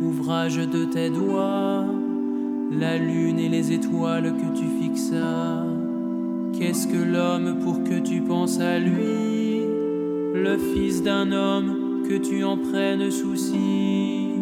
ouvrage de tes doigts, la lune et les étoiles que tu fixas. Qu'est-ce que l'homme pour que tu penses à lui, le fils d'un homme que tu en prennes souci?